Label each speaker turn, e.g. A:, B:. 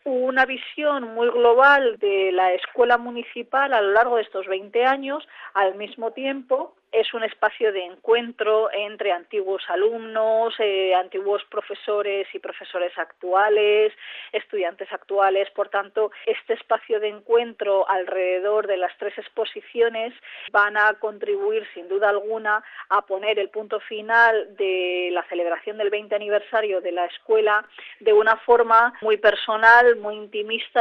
A: una visión muy global de la escuela municipal a lo largo de estos 20 años. Al mismo tiempo, es un espacio de encuentro entre antiguos alumnos, antiguos profesores y profesores actuales, estudiantes actuales. Por tanto, este espacio de encuentro alrededor de las tres exposiciones van a contribuir sin duda alguna a poner el punto final de la celebración del 20 aniversario de la escuela de una forma muy personal, muy intimista